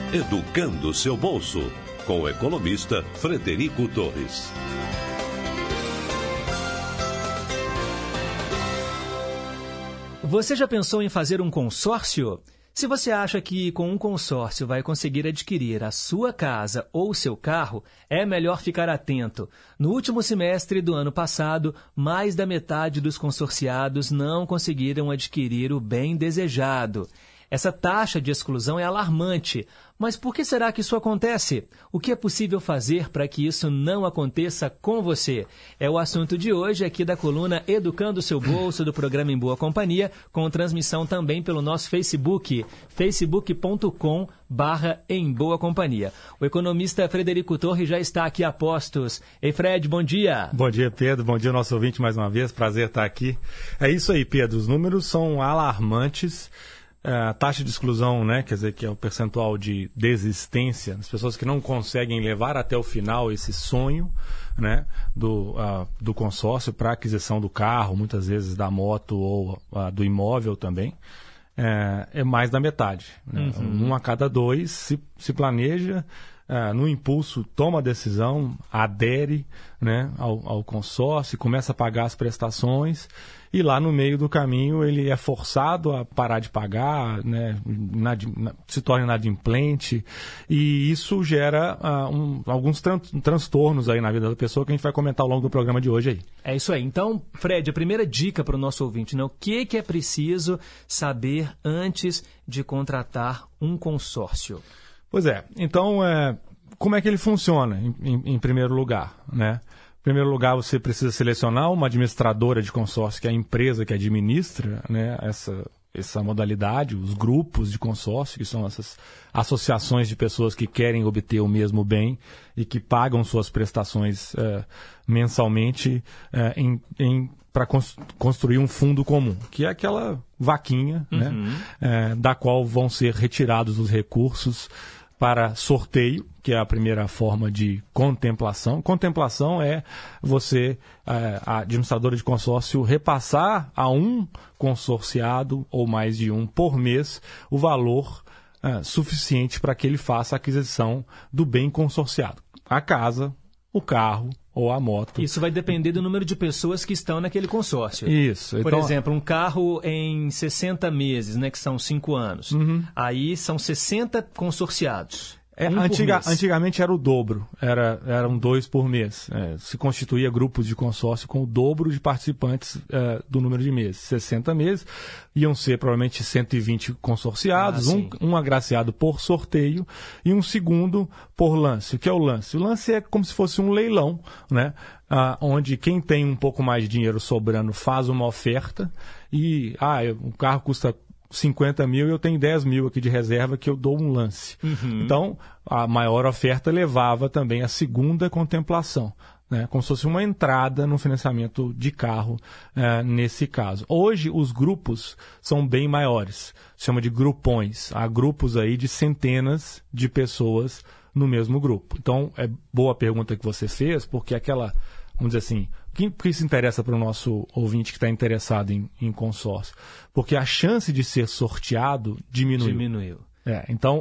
Educando seu bolso, com o economista Frederico Torres. Você já pensou em fazer um consórcio? Se você acha que com um consórcio vai conseguir adquirir a sua casa ou seu carro, é melhor ficar atento. No último semestre do ano passado, mais da metade dos consorciados não conseguiram adquirir o bem desejado. Essa taxa de exclusão é alarmante. Mas por que será que isso acontece? O que é possível fazer para que isso não aconteça com você? É o assunto de hoje aqui da coluna Educando Seu Bolso, do programa Em Boa Companhia, com transmissão também pelo nosso Facebook, facebook.com/Em Boa Companhia. O economista Frederico Torres já está aqui a postos. Ei, Fred, bom dia. Bom dia, Pedro. Bom dia, nosso ouvinte, mais uma vez. Prazer estar aqui. É isso aí, Pedro. Os números são alarmantes. A taxa de exclusão, né, quer dizer, que é o percentual de desistência, das pessoas que não conseguem levar até o final esse sonho, né, do consórcio para aquisição do carro, muitas vezes da moto ou do imóvel também, é mais da metade. Né? Um a cada dois se planeja, no impulso toma a decisão, adere, né, ao consórcio, começa a pagar as prestações e lá no meio do caminho ele é forçado a parar de pagar, né, se torna inadimplente, e isso gera alguns transtornos aí na vida da pessoa que a gente vai comentar ao longo do programa de hoje aí. É isso aí. Então, Fred, a primeira dica para o nosso ouvinte, né? O que é preciso saber antes de contratar um consórcio? Pois é. Então, como é que ele funciona, em primeiro lugar, né? Em primeiro lugar, você precisa selecionar uma administradora de consórcio, que é a empresa que administra, né, essa modalidade, os grupos de consórcio, que são essas associações de pessoas que querem obter o mesmo bem e que pagam suas prestações mensalmente para construir um fundo comum, que é aquela vaquinha, né, da qual vão ser retirados os recursos para sorteio, que é a primeira forma de contemplação. Contemplação é você, a administradora de consórcio, repassar a um consorciado, ou mais de um, por mês, o valor suficiente para que ele faça a aquisição do bem consorciado. A casa, o carro ou a moto. Isso vai depender do número de pessoas que estão naquele consórcio. Isso. Por exemplo, um carro em 60 meses, né, que são 5 anos. Aí são 60 consorciados. Antigamente era o dobro, eram 2 por mês. Se constituía grupos de consórcio com o dobro de participantes do número de meses. 60 meses, iam ser provavelmente 120 consorciados, um agraciado por sorteio e um segundo por lance. O que é o lance? O lance é como se fosse um leilão, né? Onde quem tem um pouco mais de dinheiro sobrando faz uma oferta e o carro custa 50 mil e eu tenho 10 mil aqui de reserva que eu dou um lance. Então, a maior oferta levava também a segunda contemplação, né? Como se fosse uma entrada no financiamento de carro nesse caso. Hoje, os grupos são bem maiores. Se chama de grupões. Há grupos aí de centenas de pessoas no mesmo grupo. Então, é boa a pergunta que você fez, porque vamos dizer assim, por que isso interessa para o nosso ouvinte que está interessado em consórcio? Porque a chance de ser sorteado diminuiu. Então,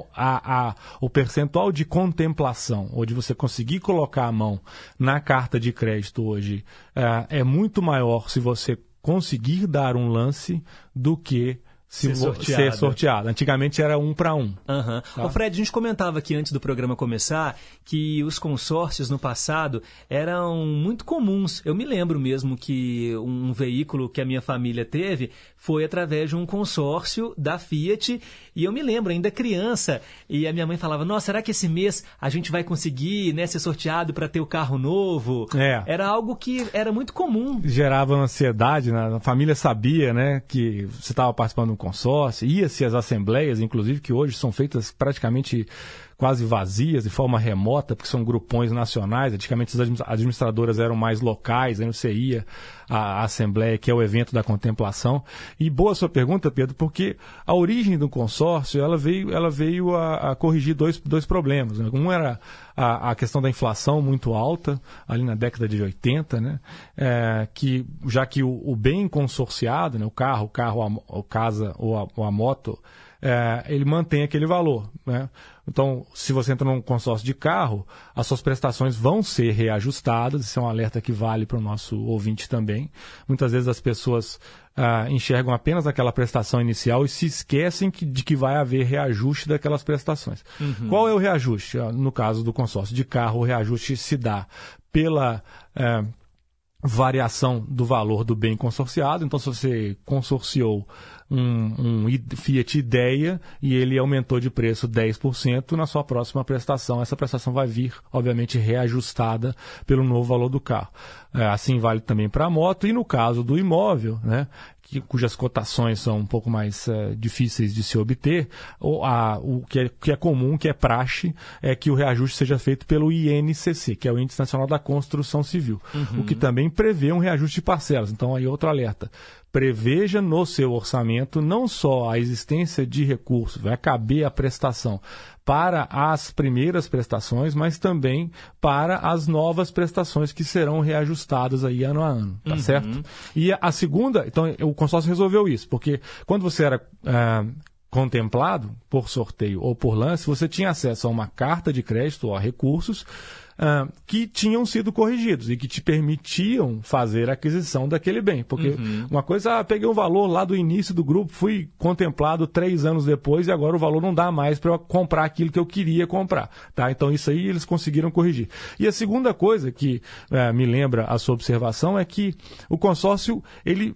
o percentual de contemplação, ou de você conseguir colocar a mão na carta de crédito hoje, é muito maior se você conseguir dar um lance do que ser sorteado. Antigamente era 1 para 1. Tá? Ô Fred, a gente comentava aqui antes do programa começar que os consórcios no passado eram muito comuns. Eu me lembro mesmo que um veículo que a minha família teve foi através de um consórcio da Fiat, e eu me lembro, ainda criança, e a minha mãe falava, nossa, será que esse mês a gente vai conseguir, né, ser sorteado para ter o carro novo? Era algo que era muito comum. Gerava ansiedade, né? A família sabia, né, que você estava participando de um consórcio, ia-se às assembleias, inclusive, que hoje são feitas praticamente quase vazias, de forma remota, porque são grupões nacionais. Antigamente as administradoras eram mais locais, aí você ia à Assembleia, que é o evento da contemplação. E boa sua pergunta, Pedro, porque a origem do consórcio ela veio a corrigir dois problemas, né? Um era a questão da inflação muito alta, ali na década de 80, né? Já que o bem consorciado, né? O carro, a casa ou a moto, ele mantém aquele valor, né? Então, se você entra num consórcio de carro, as suas prestações vão ser reajustadas. Isso é um alerta que vale para o nosso ouvinte também. Muitas vezes as pessoas enxergam apenas aquela prestação inicial e se esquecem de que vai haver reajuste daquelas prestações. Uhum. Qual é o reajuste? No caso do consórcio de carro, o reajuste se dá pela variação do valor do bem consorciado. Então, se você consorciou um Fiat Idea e ele aumentou de preço 10%, na sua próxima prestação, essa prestação vai vir, obviamente, reajustada pelo novo valor do carro. Assim vale também para a moto. E no caso do imóvel, né, cujas cotações são um pouco mais difíceis de se obter, o que é comum, que é praxe, é que o reajuste seja feito pelo INCC, que é o Índice Nacional da Construção Civil, o que também prevê um reajuste de parcelas. Então, aí outro alerta. Preveja no seu orçamento não só a existência de recursos, vai caber a prestação para as primeiras prestações, mas também para as novas prestações que serão reajustadas aí ano a ano, tá certo? E a segunda, então o consórcio resolveu isso, porque quando você era contemplado por sorteio ou por lance, você tinha acesso a uma carta de crédito ou a recursos que tinham sido corrigidos e que te permitiam fazer a aquisição daquele bem. Porque uma coisa, peguei um valor lá do início do grupo, fui contemplado 3 anos depois e agora o valor não dá mais para eu comprar aquilo que eu queria comprar. Tá? Então isso aí eles conseguiram corrigir. E a segunda coisa que me lembra a sua observação é que o consórcio, ele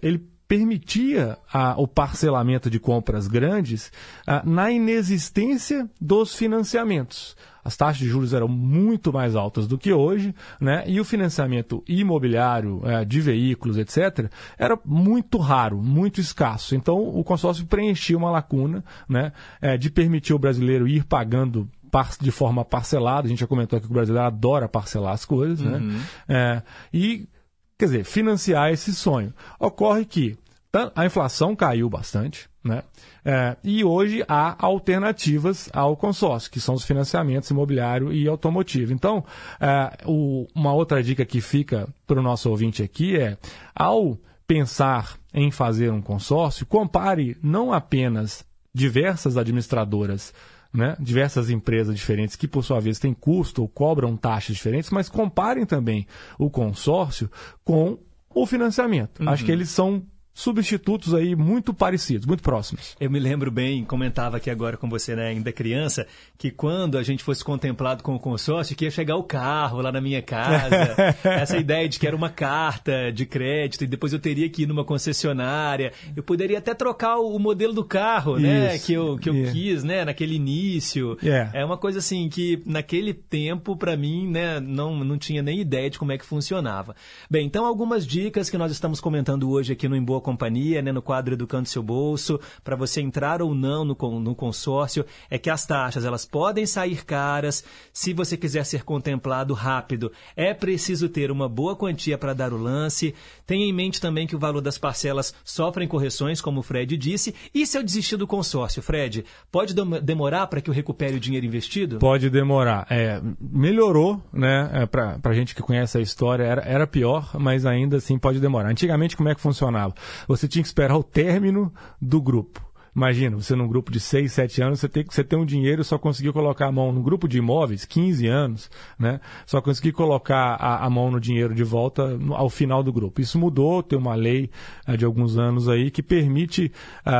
permitia o parcelamento de compras grandes na inexistência dos financiamentos. As taxas de juros eram muito mais altas do que hoje, né? E o financiamento imobiliário, de veículos, etc., era muito raro, muito escasso. Então, o consórcio preenchia uma lacuna, né? De permitir o brasileiro ir pagando de forma parcelada. A gente já comentou aqui que o brasileiro adora parcelar as coisas, né? Quer dizer, financiar esse sonho. Ocorre que a inflação caiu bastante, né? E hoje há alternativas ao consórcio, que são os financiamentos imobiliário e automotivo. Então, uma outra dica que fica para o nosso ouvinte aqui é, ao pensar em fazer um consórcio, compare não apenas diversas administradoras, né, diversas empresas diferentes que, por sua vez, têm custo ou cobram taxas diferentes, mas comparem também o consórcio com o financiamento. Acho que eles são substitutos aí muito parecidos, muito próximos. Eu me lembro bem, comentava aqui agora com você, né, ainda criança, que quando a gente fosse contemplado com o consórcio, que ia chegar o carro lá na minha casa, essa ideia de que era uma carta de crédito e depois eu teria que ir numa concessionária, eu poderia até trocar o modelo do carro, né, que eu quis, né, naquele início. É uma coisa assim que naquele tempo, para mim, né, não tinha nem ideia de como é que funcionava. Bem, então algumas dicas que nós estamos comentando hoje aqui no Em Boa Companhia, né, no quadro Educando Seu Bolso, para você entrar ou não no consórcio, é que as taxas elas podem sair caras. Se você quiser ser contemplado rápido, é preciso ter uma boa quantia para dar o lance. Tenha em mente também que o valor das parcelas sofrem correções, como o Fred disse. E se eu desistir do consórcio, Fred, pode demorar para que eu recupere o dinheiro investido? Pode demorar. Melhorou, né? Para a gente que conhece a história, era pior, mas ainda assim pode demorar. Antigamente, como é que funcionava? Você tinha que esperar o término do grupo. Imagina, você num grupo de 6, 7 anos, você tem um dinheiro e só conseguiu colocar a mão no grupo de imóveis, 15 anos, né? Só conseguiu colocar a mão no dinheiro de volta ao final do grupo. Isso mudou, tem uma lei de alguns anos aí que permite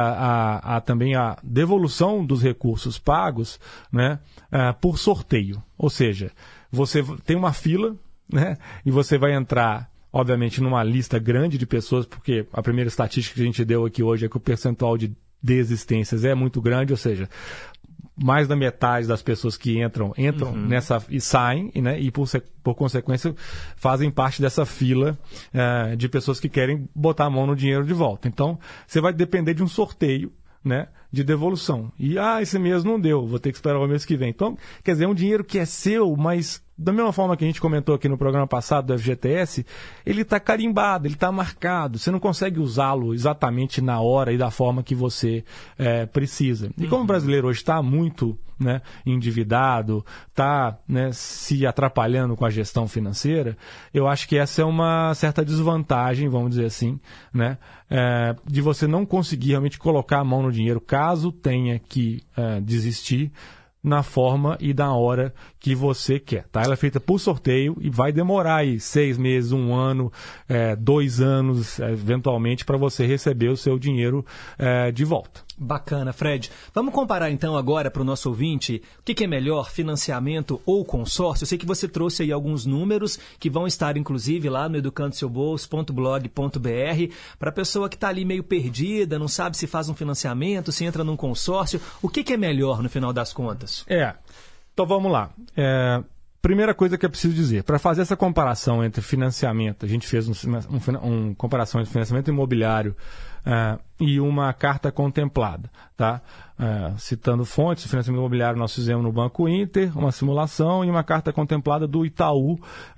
também a devolução dos recursos pagos, né, por sorteio. Ou seja, você tem uma fila, né, e você vai entrar, obviamente, numa lista grande de pessoas, porque a primeira estatística que a gente deu aqui hoje é que o percentual de desistências é muito grande, ou seja, mais da metade das pessoas que entram nessa e saem, né, e por consequência fazem parte dessa fila de pessoas que querem botar a mão no dinheiro de volta. Então, você vai depender de um sorteio, né, de devolução. E esse mês não deu, vou ter que esperar o mês que vem. Então, quer dizer, é um dinheiro que é seu, mas da mesma forma que a gente comentou aqui no programa passado do FGTS, ele está carimbado, ele está marcado. Você não consegue usá-lo exatamente na hora e da forma que você precisa. E como o brasileiro hoje está muito, né, endividado, está, né, se atrapalhando com a gestão financeira, eu acho que essa é uma certa desvantagem, vamos dizer assim, né, de você não conseguir realmente colocar a mão no dinheiro caso tenha que desistir na forma e da hora que você quer, tá? Ela é feita por sorteio e vai demorar aí 6 meses, 1 ano, 2 anos, eventualmente, para você receber o seu dinheiro de volta. Bacana, Fred. Vamos comparar então agora para o nosso ouvinte o que é melhor, financiamento ou consórcio? Eu sei que você trouxe aí alguns números que vão estar inclusive lá no educandoseubolso.blog.br para a pessoa que está ali meio perdida, não sabe se faz um financiamento, se entra num consórcio. O que é melhor no final das contas? Então vamos lá. Primeira coisa que é preciso dizer, para fazer essa comparação entre financiamento, a gente fez uma comparação entre financiamento imobiliário e uma carta contemplada, tá? Citando fontes, o financiamento imobiliário nós fizemos no Banco Inter, uma simulação e uma carta contemplada do Itaú,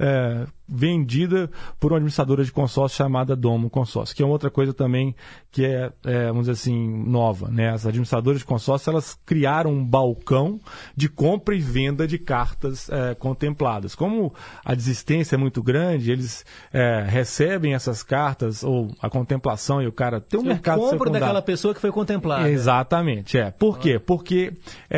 vendida por uma administradora de consórcio chamada Domo Consórcio, que é outra coisa também que vamos dizer assim, nova, né? As administradoras de consórcio, elas criaram um balcão de compra e venda de cartas contempladas. Como a desistência é muito grande, eles recebem essas cartas, ou a contemplação, e o cara tem um mercado compra secundário daquela pessoa que foi contemplada. Exatamente, Por quê? Porque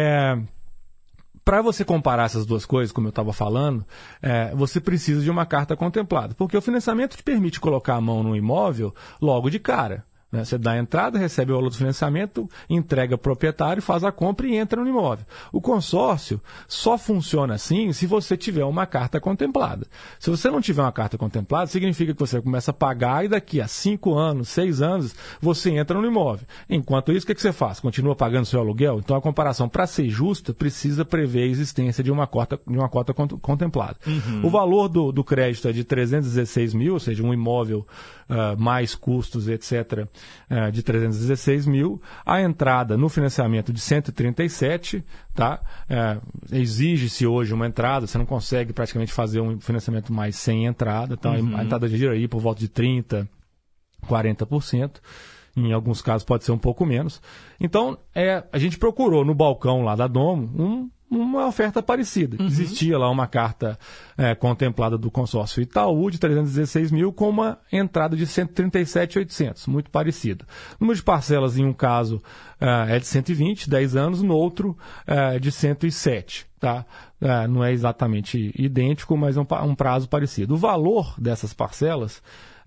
para você comparar essas duas coisas, como eu estava falando, você precisa de uma carta contemplada. Porque o financiamento te permite colocar a mão no imóvel logo de cara. Né? Você dá a entrada, recebe o valor do financiamento, entrega ao proprietário, faz a compra e entra no imóvel. O consórcio só funciona assim se você tiver uma carta contemplada. Se você não tiver uma carta contemplada, significa que você começa a pagar e daqui a 5 anos, 6 anos, você entra no imóvel. Enquanto isso, o que você faz? Continua pagando seu aluguel? Então a comparação, para ser justa, precisa prever a existência de uma cota contemplada. O valor do crédito é de 316 mil, ou seja, um imóvel mais custos, etc., de 316 mil, a entrada no financiamento de 137, tá? Exige-se hoje uma entrada, você não consegue praticamente fazer um financiamento mais sem entrada, então a entrada gira aí por volta de 30%, 40%, em alguns casos pode ser um pouco menos. Então, a gente procurou no balcão lá da Domo uma oferta parecida. Existia lá uma carta contemplada do consórcio Itaú de 316 mil com uma entrada de 137.800, muito parecido. O número de parcelas em um caso é de 120, 10 anos, no outro de 107. Tá? Não é exatamente idêntico, mas é um prazo parecido. O valor dessas parcelas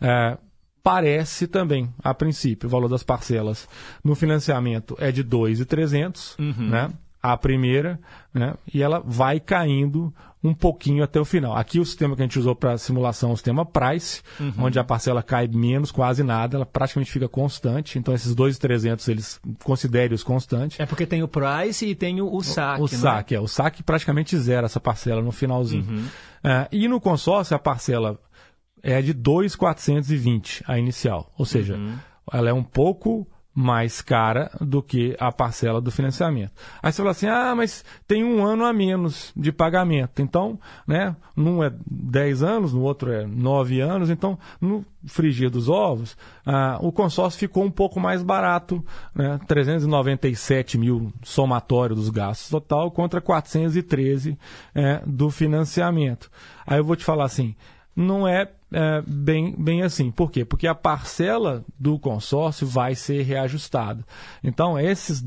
parece também, a princípio, o valor das parcelas no financiamento é de 2.300, né? A primeira, né? E ela vai caindo um pouquinho até o final. Aqui o sistema que a gente usou para simulação é o sistema Price, onde a parcela cai menos, quase nada, ela praticamente fica constante. Então esses 2.300 eles considerem-os constantes. É porque tem o Price e tem o saque. O saque, o saque praticamente zera essa parcela no finalzinho. E no consórcio a parcela é de 2.420 a inicial. Ou seja, ela é um pouco mais cara do que a parcela do financiamento. Aí você fala assim, mas tem 1 ano a menos de pagamento. Então, né, num é 10 anos, no outro é 9 anos. Então, no frigir dos ovos, o consórcio ficou um pouco mais barato, né, 397 mil somatório dos gastos total contra 413 do financiamento. Aí eu vou te falar assim, não é bem assim. Por quê? Porque a parcela do consórcio vai ser reajustada. Então, esses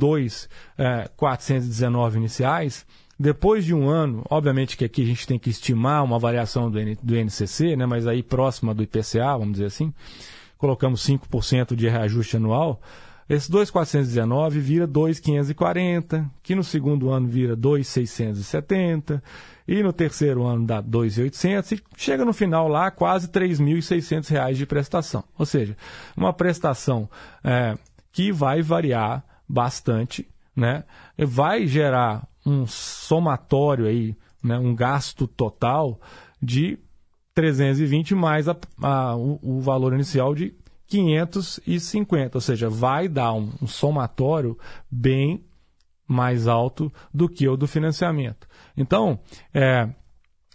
2.419 iniciais, depois de 1 ano, obviamente que aqui a gente tem que estimar uma variação do INCC, né, mas aí próxima do IPCA, vamos dizer assim, colocamos 5% de reajuste anual, esse 2.419 vira 2.540, que no segundo ano vira 2.670, e no terceiro ano dá 2.800, e chega no final lá quase R$3.600 de prestação. Ou seja, uma prestação que vai variar bastante, né? Vai gerar um somatório aí, né? Um gasto total de 320 mais o valor inicial de 550, ou seja, vai dar um somatório bem mais alto do que o do financiamento. Então,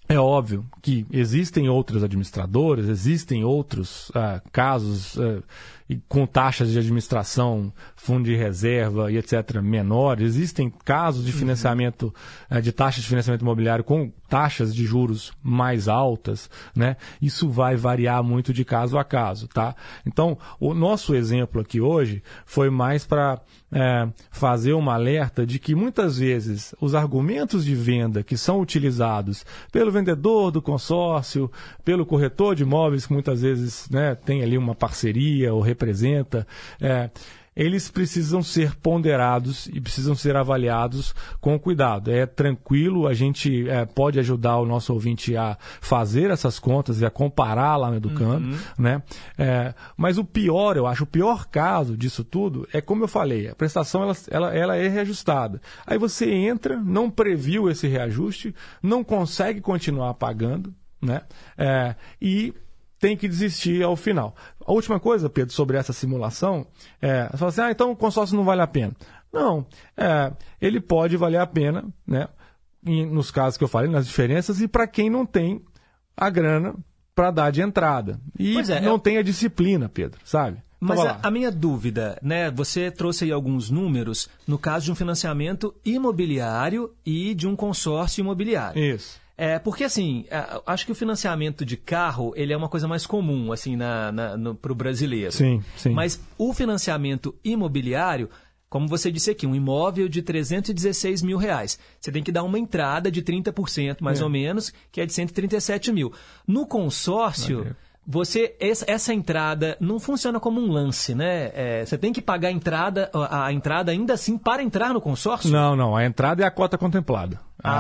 É óbvio que existem outras administradoras, existem outros casos com taxas de administração, fundo de reserva e etc. menores. Existem casos de financiamento, de taxas de financiamento imobiliário com taxas de juros mais altas, né? Isso vai variar muito de caso a caso, tá? Então, o nosso exemplo aqui hoje foi mais para fazer uma alerta de que muitas vezes os argumentos de venda que são utilizados pelo vendedor do consórcio, pelo corretor de imóveis que muitas vezes, né, tem ali uma parceria ou representa, eles precisam ser ponderados e precisam ser avaliados com cuidado. É tranquilo, a gente pode ajudar o nosso ouvinte a fazer essas contas e a comparar lá no Educando, né? Mas o pior, eu acho, o pior caso disso tudo é, como eu falei, a prestação ela é reajustada. Aí você entra, não previu esse reajuste, não consegue continuar pagando, né? E tem que desistir ao final. A última coisa, Pedro, sobre essa simulação, você fala assim, então o consórcio não vale a pena. Não, ele pode valer a pena, né, nos casos que eu falei, nas diferenças, e para quem não tem a grana para dar de entrada. E não tem a disciplina, Pedro, sabe? Mas a minha dúvida, né, você trouxe aí alguns números no caso de um financiamento imobiliário e de um consórcio imobiliário. Isso. Porque, assim, acho que o financiamento de carro, ele é uma coisa mais comum, assim, para o brasileiro. Sim, sim. Mas o financiamento imobiliário, como você disse aqui, um imóvel de R$316 mil. Você tem que dar uma entrada de 30%, mais ou menos, que é de 137 mil. No consórcio, essa entrada não funciona como um lance, né? Você tem que pagar a entrada ainda assim para entrar no consórcio? Não. A entrada é a cota contemplada.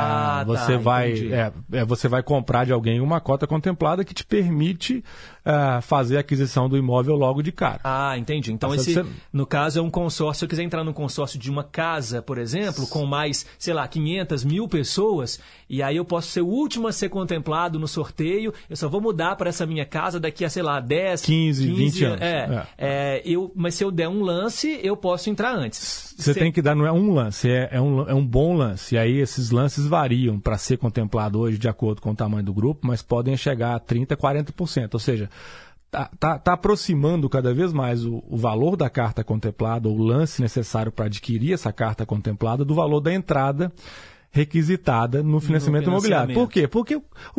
Você vai comprar de alguém uma cota contemplada que te permite fazer a aquisição do imóvel logo de cara. Entendi. Então, no caso, é um consórcio. Se eu quiser entrar num consórcio de uma casa, por exemplo, com mais, 500 mil pessoas, e aí eu posso ser o último a ser contemplado no sorteio, eu só vou mudar para essa minha casa daqui a, 10, 15, 20 anos. Mas se eu der um lance, eu posso entrar antes. Você tem que dar, não é um lance, é um bom lance. E aí esses lances variam para ser contemplado hoje de acordo com o tamanho do grupo, mas podem chegar a 30%, 40%. Ou seja, tá aproximando cada vez mais o valor da carta contemplada, ou o lance necessário para adquirir essa carta contemplada, do valor da entrada requisitada no financiamento imobiliário. Por quê? Porque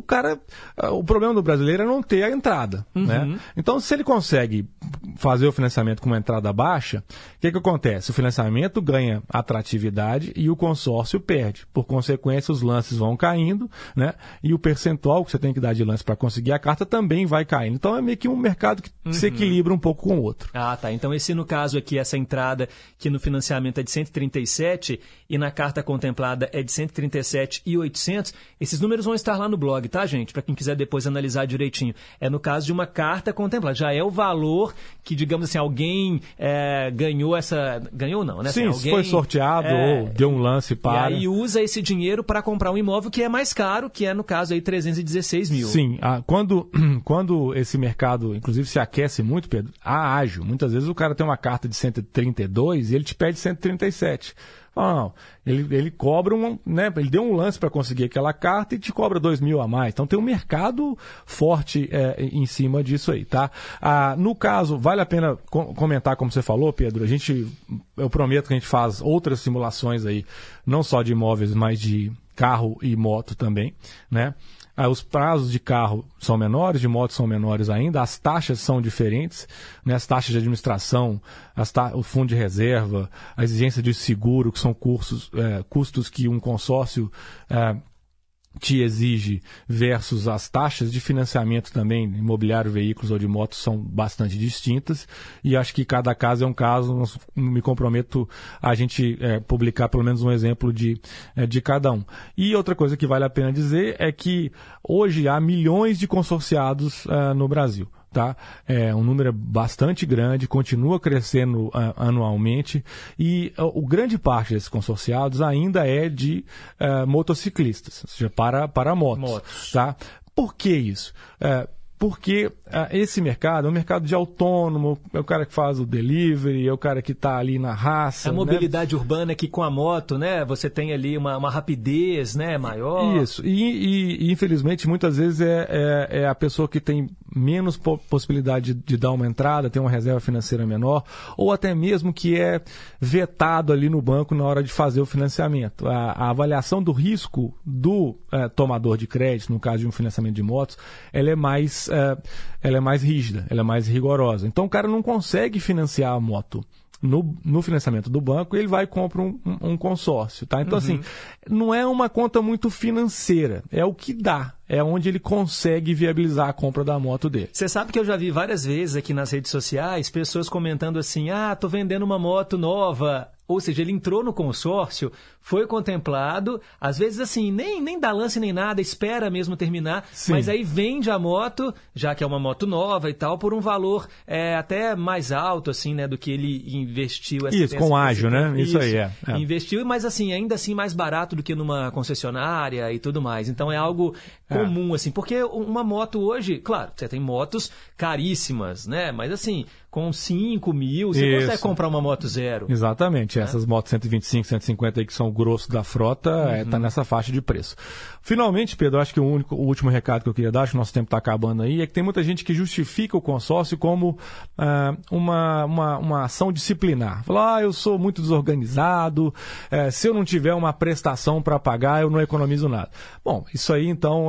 o problema do brasileiro é não ter a entrada, né? Então, se ele consegue fazer o financiamento com uma entrada baixa, o que acontece? O financiamento ganha atratividade e o consórcio perde. Por consequência, os lances vão caindo, né? E o percentual que você tem que dar de lance para conseguir a carta também vai caindo. Então, é meio que um mercado que se equilibra um pouco com o outro. Tá. Então, no caso aqui, essa entrada que no financiamento é de 137 e na carta contemplada é de 137.800, esses números vão estar lá no blog, tá, gente? Para quem quiser depois analisar direitinho. É no caso de uma carta contemplada. Já é o valor que, digamos assim, alguém ganhou essa... Ganhou não, né? Sim, alguém foi sorteado ou deu um lance para... E aí usa esse dinheiro para comprar um imóvel que é mais caro, que é, no caso, aí 316 mil. Sim. Quando esse mercado, inclusive, se aquece muito, Pedro, ágil. Muitas vezes o cara tem uma carta de 132 e ele te pede 137. Não. Ele cobra ele deu um lance para conseguir aquela carta e te cobra 2 mil a mais. Então tem um mercado forte em cima disso aí, tá? No caso, vale a pena comentar, como você falou, Pedro, eu prometo que a gente faz outras simulações aí, não só de imóveis, mas de carro e moto também, né? Os prazos de carro são menores, de moto são menores ainda, as taxas são diferentes, né? As taxas de administração, o fundo de reserva, a exigência de seguro, que são custos que um consórcio te exige, versus as taxas de financiamento também, imobiliário, veículos ou de motos, são bastante distintas, e acho que cada caso é um caso. Não me comprometo a gente publicar pelo menos um exemplo de cada um. E outra coisa que vale a pena dizer é que hoje há milhões de consorciados no Brasil. Tá? É um número bastante grande, continua crescendo anualmente, e o grande parte desses consorciados ainda é de motociclistas, ou seja, para motos. Tá? Por que isso? porque esse mercado é um mercado de autônomo, é o cara que faz o delivery, é o cara que está ali na raça. A mobilidade urbana que com a moto, né, você tem ali uma rapidez, né, maior. Isso, e infelizmente muitas vezes é a pessoa que tem menos possibilidade de dar uma entrada, tem uma reserva financeira menor, ou até mesmo que é vetado ali no banco na hora de fazer o financiamento. A avaliação do risco do tomador de crédito, no caso de um financiamento de motos, ela é mais rígida, ela é mais rigorosa. Então o cara não consegue financiar a moto no financiamento do banco, ele vai e compra um consórcio, tá? Então, assim, não é uma conta muito financeira, é o que dá, é onde ele consegue viabilizar a compra da moto dele. Você sabe que eu já vi várias vezes aqui nas redes sociais pessoas comentando assim, tô vendendo uma moto nova. Ou seja, ele entrou no consórcio, foi contemplado, às vezes assim, nem dá lance nem nada, espera mesmo terminar, sim, mas aí vende a moto, já que é uma moto nova e tal, por um valor até mais alto, assim, né, do que ele investiu. Isso, com ágio, né? Isso aí, investiu, mas assim, ainda assim mais barato do que numa concessionária e tudo mais. Então é algo comum, assim, porque uma moto hoje, claro, você tem motos caríssimas, né, mas assim, com 5 mil, você consegue comprar uma moto zero. Exatamente. Essas motos 125, 150 aí que são o grosso da frota, está nessa faixa de preço. Finalmente, Pedro, acho que o último recado que eu queria dar, acho que o nosso tempo está acabando aí, é que tem muita gente que justifica o consórcio como uma ação disciplinar. Fala, eu sou muito desorganizado, se eu não tiver uma prestação para pagar, eu não economizo nada. Bom, isso aí, então,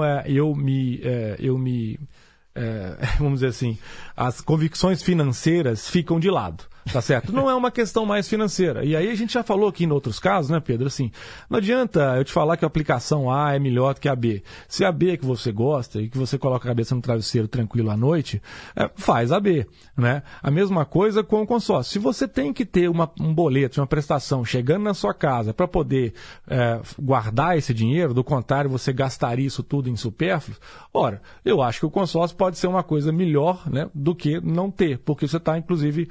vamos dizer assim, as convicções financeiras ficam de lado. Tá certo? Não é uma questão mais financeira. E aí a gente já falou aqui em outros casos, né, Pedro? Assim, não adianta eu te falar que a aplicação A é melhor do que a B. Se a B é que você gosta e que você coloca a cabeça no travesseiro tranquilo à noite, faz a B, né? A mesma coisa com o consórcio. Se você tem que ter um boleto, uma prestação chegando na sua casa para poder guardar esse dinheiro, do contrário, você gastaria isso tudo em supérfluo, ora, eu acho que o consórcio pode ser uma coisa melhor, né, do que não ter, porque você está, inclusive,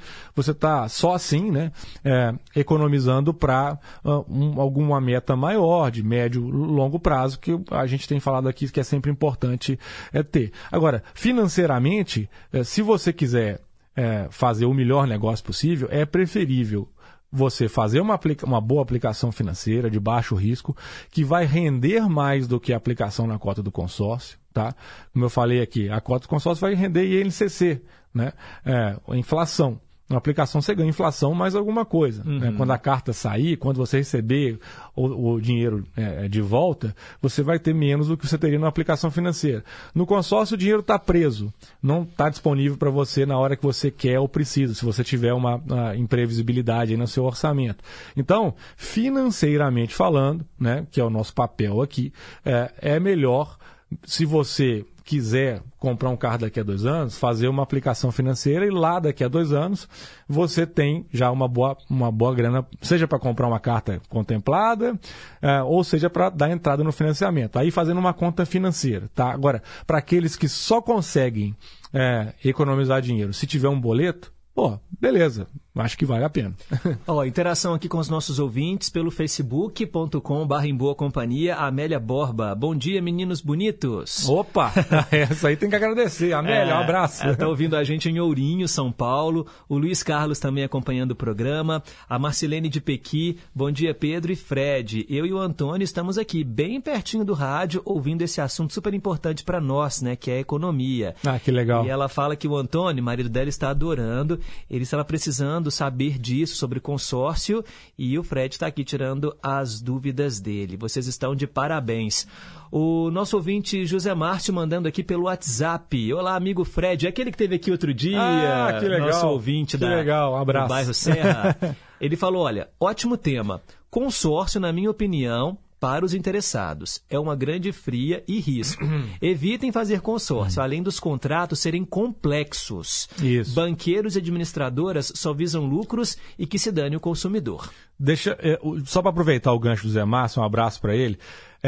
só assim, né, economizando para alguma meta maior, de médio, longo prazo, que a gente tem falado aqui que é sempre importante ter. Agora, financeiramente, se você quiser fazer o melhor negócio possível, é preferível você fazer uma boa aplicação financeira de baixo risco, que vai render mais do que a aplicação na cota do consórcio, tá? Como eu falei aqui, a cota do consórcio vai render INCC, né? A inflação. Na aplicação você ganha inflação mais alguma coisa. Né? Quando a carta sair, quando você receber o dinheiro de volta, você vai ter menos do que você teria na aplicação financeira. No consórcio o dinheiro está preso, não está disponível para você na hora que você quer ou precisa, se você tiver uma imprevisibilidade aí no seu orçamento. Então, financeiramente falando, né, que é o nosso papel aqui, é melhor, se você quiser comprar um carro daqui a 2 anos, fazer uma aplicação financeira e lá daqui a 2 anos você tem já uma boa grana, seja para comprar uma carta contemplada, ou seja para dar entrada no financiamento. Aí fazendo uma conta financeira, tá? Agora, para aqueles que só conseguem economizar dinheiro se tiver um boleto, beleza, acho que vale a pena. Interação aqui com os nossos ouvintes pelo facebook.com/Em Boa Companhia, Amélia Borba. Bom dia, meninos bonitos. Opa, essa aí tem que agradecer. Amélia, um abraço. Está ouvindo a gente em Ourinho, São Paulo. O Luiz Carlos também acompanhando o programa. A Marcilene de Pequi. Bom dia, Pedro e Fred. Eu e o Antônio estamos aqui bem pertinho do rádio, ouvindo esse assunto super importante para nós, né, que é a economia. Que legal. E ela fala que o Antônio, marido dela, está adorando. Ele estava precisando saber disso, sobre consórcio, e o Fred está aqui tirando as dúvidas dele. Vocês estão de parabéns. O nosso ouvinte José Márcio mandando aqui pelo WhatsApp. Olá, amigo Fred, é aquele que teve aqui outro dia. Que legal. Nosso ouvinte um abraço. do bairro Serra. Ele falou, olha, ótimo tema. Consórcio, na minha opinião, para os interessados, é uma grande fria e risco. Evitem fazer consórcio, além dos contratos serem complexos. Isso. Banqueiros e administradoras só visam lucros e que se dane o consumidor. Só para aproveitar o gancho do Zé Márcio, um abraço para ele.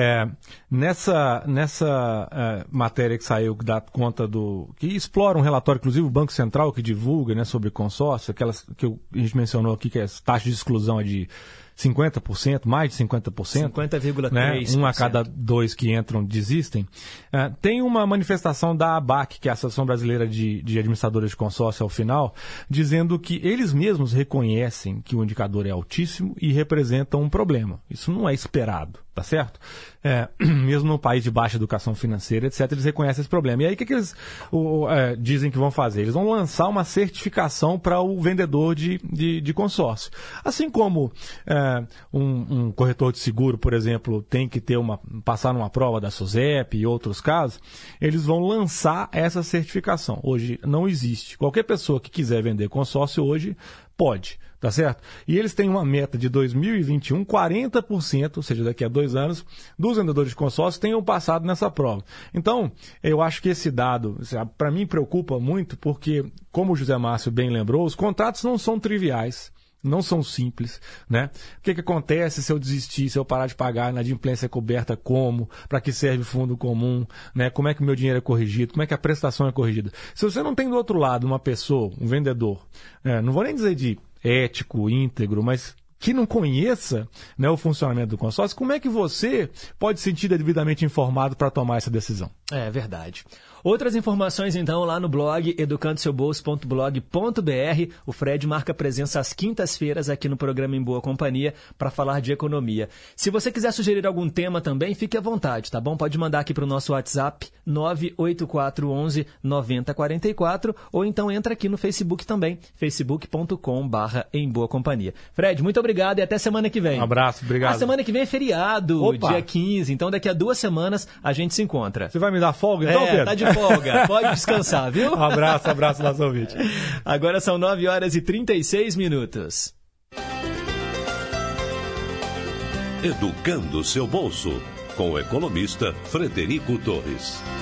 Nessa matéria que saiu, que dá conta que explora um relatório, inclusive o Banco Central, que divulga, né, sobre consórcio, aquelas que a gente mencionou aqui, que é taxa de exclusão de 50%, mais de 50%. 50,3%. Né? Um a cada 2 que entram desistem. Tem uma manifestação da ABAC, que é a Associação Brasileira de Administradores de Consórcio, ao final, dizendo que eles mesmos reconhecem que o indicador é altíssimo e representa um problema. Isso não é esperado, tá certo? Mesmo no país de baixa educação financeira, etc., eles reconhecem esse problema. E aí, o que eles dizem que vão fazer? Eles vão lançar uma certificação para o vendedor de consórcio. Assim como um corretor de seguro, por exemplo, tem que passar numa prova da SUSEP e outros casos, eles vão lançar essa certificação. Hoje não existe. Qualquer pessoa que quiser vender consórcio hoje pode, tá certo? E eles têm uma meta de 2021, 40%, ou seja, daqui a 2 anos, dos vendedores de consórcio tenham passado nessa prova. Então, eu acho que esse dado, para mim, preocupa muito, porque, como o José Márcio bem lembrou, os contratos não são triviais. Não são simples, né? O que acontece se eu desistir, se eu parar de pagar, a inadimplência é coberta como? Para que serve o fundo comum? Né? Como é que o meu dinheiro é corrigido? Como é que a prestação é corrigida? Se você não tem do outro lado uma pessoa, um vendedor, não vou nem dizer de ético, íntegro, mas que não conheça, né, o funcionamento do consórcio, como é que você pode se sentir devidamente informado para tomar essa decisão? É verdade. Outras informações, então, lá no blog educandoseubolso.blog.br. O Fred marca presença às quintas-feiras aqui no programa Em Boa Companhia para falar de economia. Se você quiser sugerir algum tema também, fique à vontade, tá bom? Pode mandar aqui para o nosso WhatsApp 98411-9044 ou então entra aqui no Facebook também, facebook.com/Em Boa Companhia. Fred, muito obrigado e até semana que vem. Um abraço, obrigado. A semana que vem é feriado, Opa. dia 15, então daqui a 2 semanas a gente se encontra. Você vai me dar folga então, Pedro? Tá de folga. Pode descansar, viu? Um abraço, nosso ouvinte. Agora são 9h36. Educando seu bolso, com o economista Frederico Torres.